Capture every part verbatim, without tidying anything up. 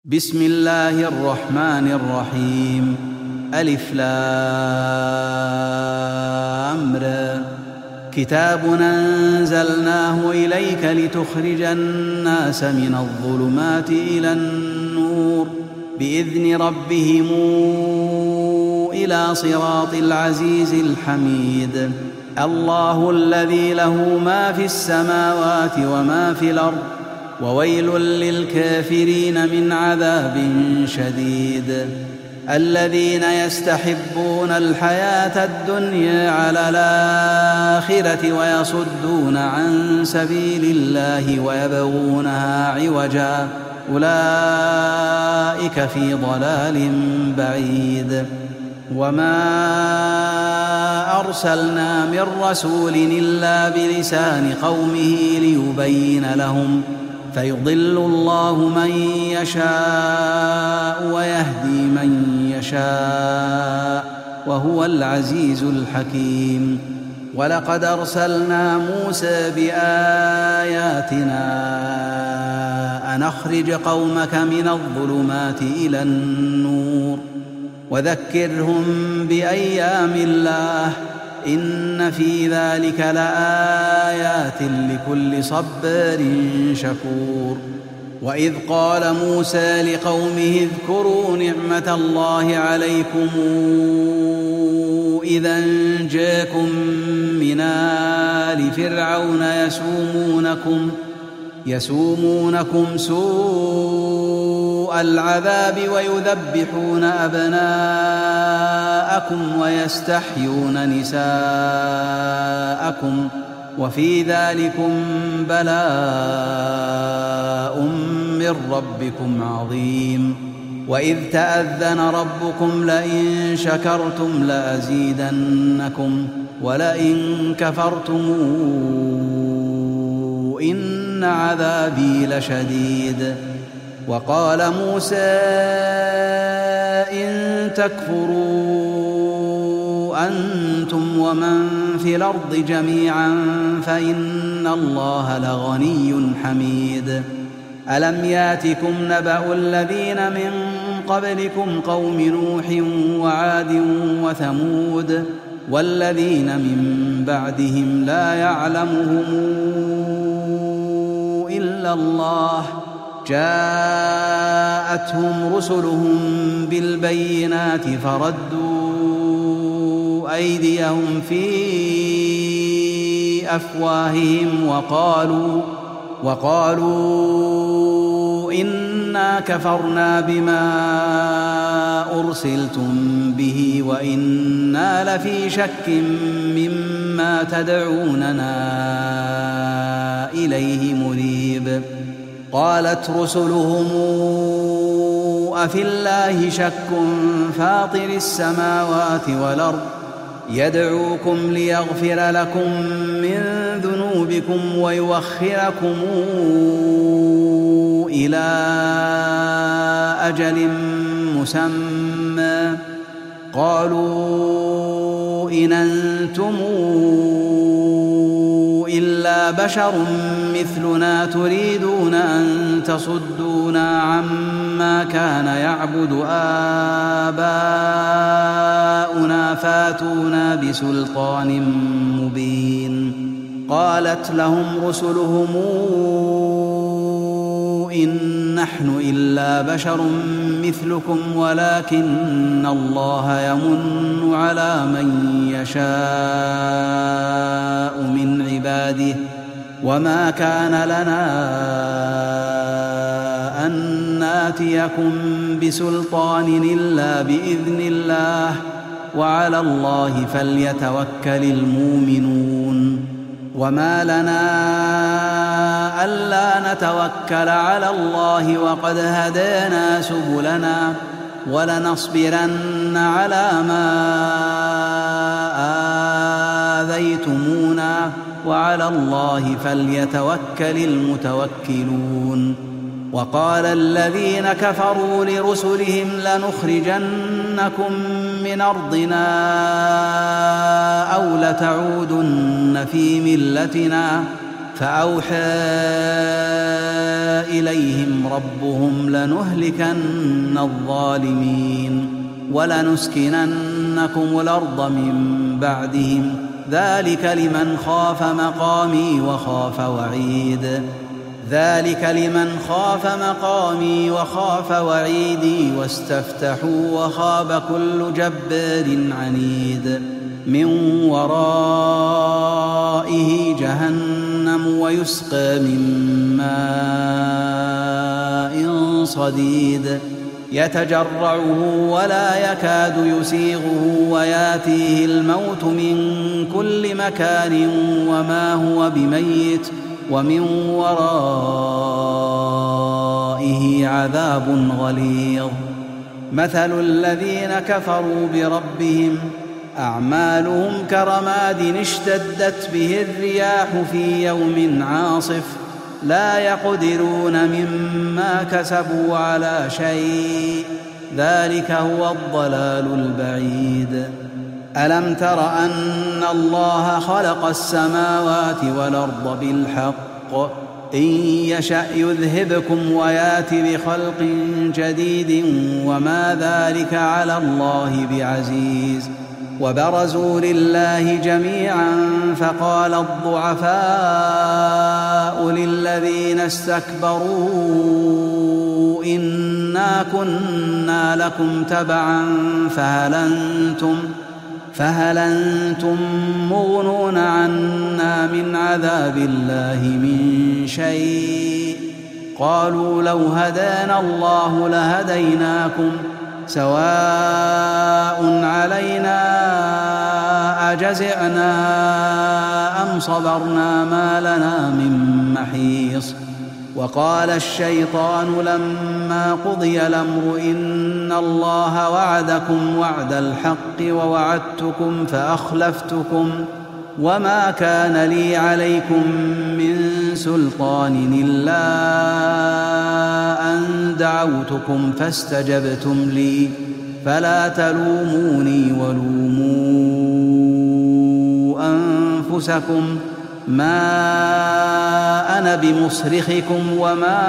بسم الله الرحمن الرحيم. ألف لام ر. كتاب أنزلناه إليك لتخرج الناس من الظلمات إلى النور بإذن ربهم إلى صراط العزيز الحميد. الله الذي له ما في السماوات وما في الأرض وويل للكافرين من عذاب شديد. الذين يستحبون الحياة الدنيا على الآخرة ويصدون عن سبيل الله ويبغونها عوجا أولئك في ضلال بعيد. وما أرسلنا من رسول إلا بلسان قومه ليبين لهم فيضل الله من يشاء ويهدي من يشاء وهو العزيز الحكيم. ولقد أرسلنا موسى بآياتنا أن أخرج قومك من الظلمات إلى النور وذكرهم بأيام الله إن في ذلك لآيات لكل صبار شكور. وإذ قال موسى لقومه اذكروا نعمة الله عليكم إذا أنجاكم من آل فرعون يسومونكم يسومونكم سوء العذاب ويذبحون أبناءكم ويستحيون نساءكم وفي ذلكم بلاء من ربكم عظيم. وإذ تأذن ربكم لئن شكرتم لأزيدنكم ولئن كفرتم إن عذابي لشديد. وقال موسى إن تكفروا أنتم ومن في الأرض جميعا فإن الله لغني حميد. ألم ياتكم نبأ الذين من قبلكم قوم نوح وعاد وثمود والذين من بعدهم لا يعلمهم إلا الله جاءتهم رسلهم بالبينات فردوا أيديهم في أفواههم وقالوا وقالوا إنا كفرنا بما أرسلتم به وإنا لفي شك مما تدعوننا إليه مريب. قالت رسلهم أفي الله شك فاطر السماوات والأرض يدعوكم ليغفر لكم من ذنوبكم ويوخركم إلى أجل مسمى قالوا إن أنتم إلا بشر مثلنا تريدون أن تصدونا عما كان يعبد آباؤنا فاتونا بسلطان مبين. قالت لهم رسلهم إن نحن إلا بشر مثلكم ولكن الله يمن على من يشاء من عباده وما كان لنا أن ناتيكم بسلطان إلا بإذن الله وعلى الله فليتوكل المؤمنون. وما لنا ألا نتوكل على الله وقد هدانا سبلنا ولنصبرن على ما آذيتمونا وعلى الله فليتوكل المتوكلون. وقال الذين كفروا لرسلهم لنخرجنكم من أرضنا أو لتعودن في ملتنا فأوحى إليهم ربهم لنهلكن الظالمين ولنسكننكم الأرض من بعدهم ذلك لمن خاف مقامي وخاف وعيد ذلك لمن خاف مقامي وخاف وعيدي واستفتحوا وخاب كل جبار عنيد من ورائه جهنم ويسقى من ماء صديد يتجرعه ولا يكاد يسيغه وياتيه الموت من كل مكان وما هو بميت ومن ورائه عذاب غليظ مثل الذين كفروا بربهم أعمالهم كرماد اشتدت به الرياح في يوم عاصف لا يقدرون مما كسبوا على شيء ذلك هو الضلال البعيد ألم تر أن الله خلق السماوات والأرض بالحق إن يشأ يذهبكم ويات بخلق جديد وما ذلك على الله بعزيز وبرزوا لله جميعا فقال الضعفاء للذين استكبروا إنا كنا لكم تبعا فهل أنتم فهل أنتم مغنون عنا من عذاب الله من شيء قالوا لو هدانا الله لهديناكم سواء علينا أجزعنا أم صبرنا ما لنا من محيص وقال الشيطان لما قضي الأمر إن الله وعدكم وعد الحق ووعدتكم فأخلفتكم وما كان لي عليكم من سلطان إلا أن دعوتكم فاستجبتم لي فلا تلوموني ولوموا أنفسكم ما أنا بمصرخكم وما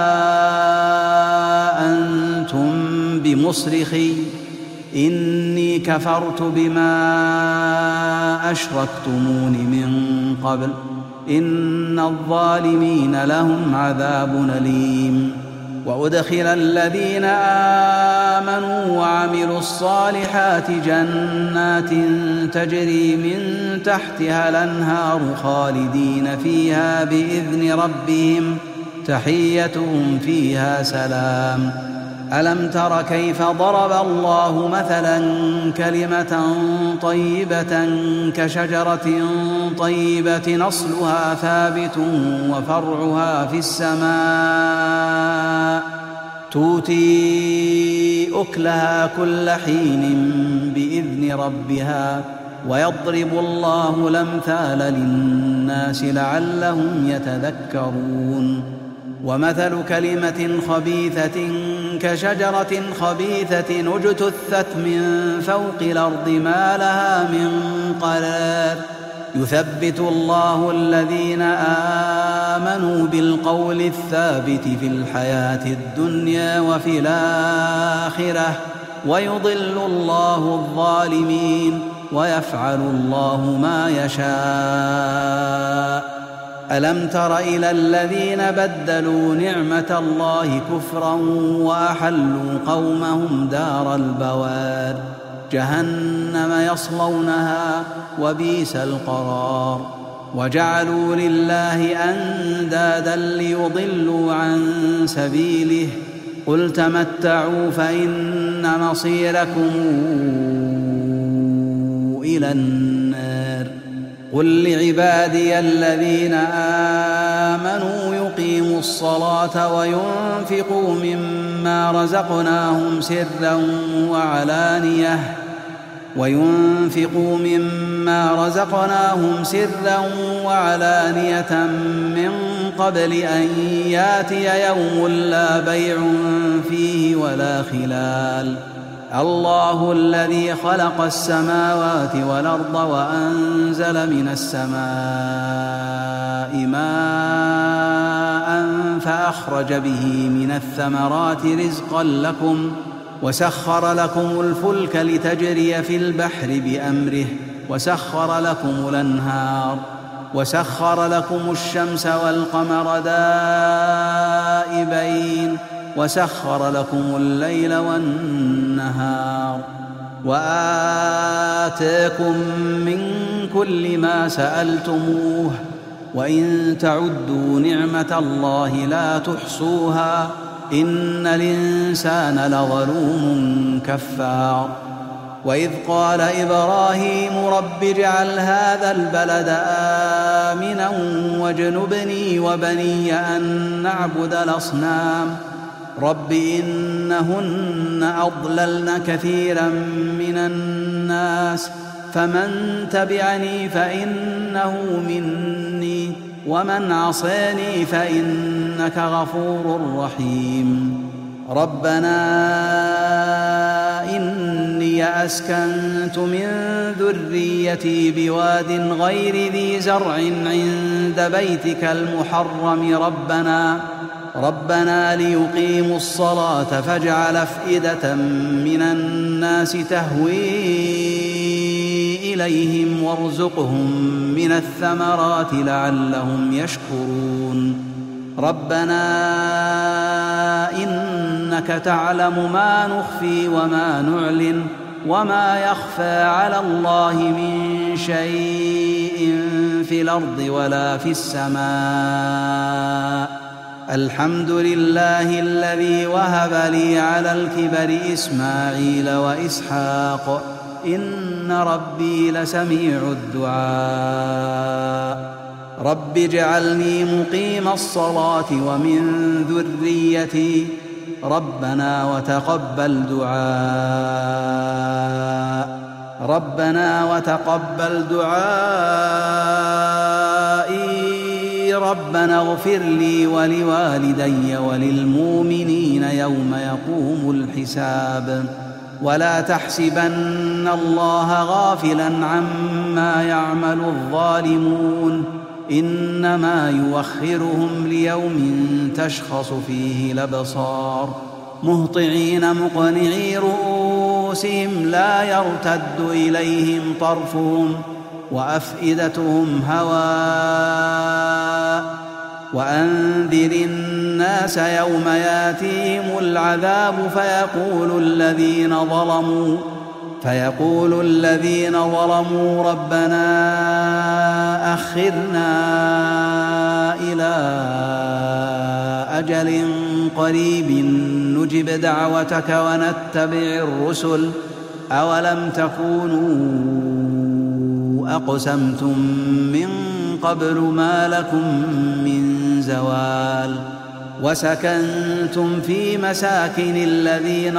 أنتم بمصرخي إني كفرت بما أشركتمون من قبل إن الظالمين لهم عذاب أليم وأدخل الذين آمنوا وعملوا الصالحات جنات تجري من تحتها الأنهار خالدين فيها بإذن ربهم تحيتهم فيها سلام ألم تر كيف ضرب الله مثلا كلمة طيبة كشجرة طيبة أصلها ثابت وفرعها في السماء تؤتي أكلها كل حين بإذن ربها ويضرب الله الأمثال للناس لعلهم يتذكرون ومثل كلمة خبيثة كشجرة خبيثة اجتثت من فوق الأرض ما لها من قرار يثبت الله الذين آمنوا بالقول الثابت في الحياة الدنيا وفي الآخرة ويضل الله الظالمين ويفعل الله ما يشاء ألم تر إلى الذين بدلوا نعمة الله كفرا وأحلوا قومهم دار البوار جهنم يصلونها وبئس القرار وجعلوا لله أندادا ليضلوا عن سبيله قل تمتعوا فإن مصيركم إلى النار قل لعبادي الذين آمنوا يقيموا الصلاة وينفقوا مما رزقناهم سرا وعلانية وينفقوا مما رزقناهم سرا وعلانية من قبل أن ياتي يوم لا بيع فيه ولا خلال الله الذي خلق السماوات والأرض وأنزل من السماء ماء فأخرج به من الثمرات رزقا لكم وسخر لكم الفلك لتجري في البحر بأمره وسخر لكم الأنهار وسخر لكم الشمس والقمر دائبين وسخر لكم الليل والنهار وآتاكم من كل ما سألتموه وإن تعدوا نعمة الله لا تحصوها إن الإنسان لظلوم كفار وإذ قال إبراهيم رب اجعل هذا البلد آمنا واجنبني وبني أن نعبد الأصنام رب إنهن أضللن كثيرا من الناس فمن تبعني فإنه مني ومن عصاني فإنك غفور رحيم ربنا إني أسكنت من ذريتي بواد غير ذي زرع عند بيتك المحرم ربنا ربنا ليقيموا الصلاة فاجعل أفئدة من الناس تهوي إليهم وارزقهم من الثمرات لعلهم يشكرون ربنا إنك تعلم ما نخفي وما نعلن وما يخفى على الله من شيء في الأرض ولا في السماء الحمد لله الذي وهب لي على الكبر إسماعيل وإسحاق إن ربي لسميع الدعاء رب اجعلني مقيم الصلاة ومن ذريتي ربنا وتقبل دعاء ربنا وتقبل دعائي ربنا اغفر لي ولوالدي وللمؤمنين يوم يقوم الحساب ولا تحسبن الله غافلا عما يعمل الظالمون إنما يوخرهم ليوم تشخص فيه الأبصار مهطعين مقنعي رؤوسهم لا يرتد إليهم طرفهم وأفئدتهم هواء وأنذر الناس يوم ياتيهم العذاب فيقول الذين ظلموا فيقول الذين ظلموا ربنا أخرنا إلى أجل قريب نجب دعوتك ونتبع الرسل أولم تكونوا أقسمتم من قبل ما لكم من زوال وسكنتم في مساكن الذين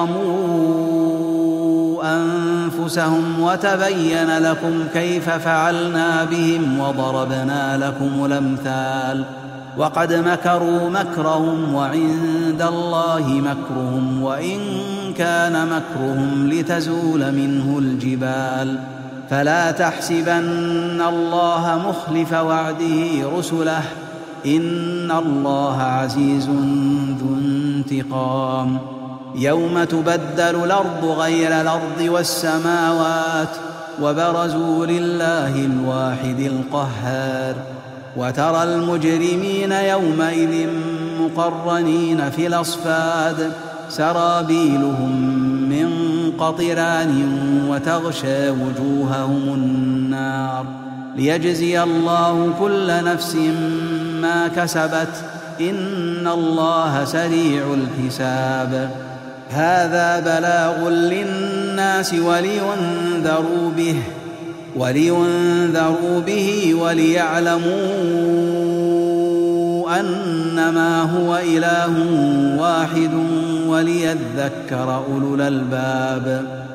ظلموا أنفسهم وتبين لكم كيف فعلنا بهم وضربنا لكم الأمثال وقد مكروا مكرهم وعند الله مكرهم وإن كان مكرهم لتزول منه الجبال فلا تحسبن الله مخلف وعده رسله إن الله عزيز ذو انتقام يوم تبدل الأرض غير الأرض والسماوات وبرزوا لله الواحد القهار وترى المجرمين يومئذ مقرنين في الأصفاد سرابيلهم من قطران وتغشى وجوههم النار ليجزي الله كل نفس ما كسبت إن الله سريع الحساب هذا بلاغ للناس ولينذروا به ولينذروا به وليعلموا أنما هو إله واحد وليذكر أولو الألباب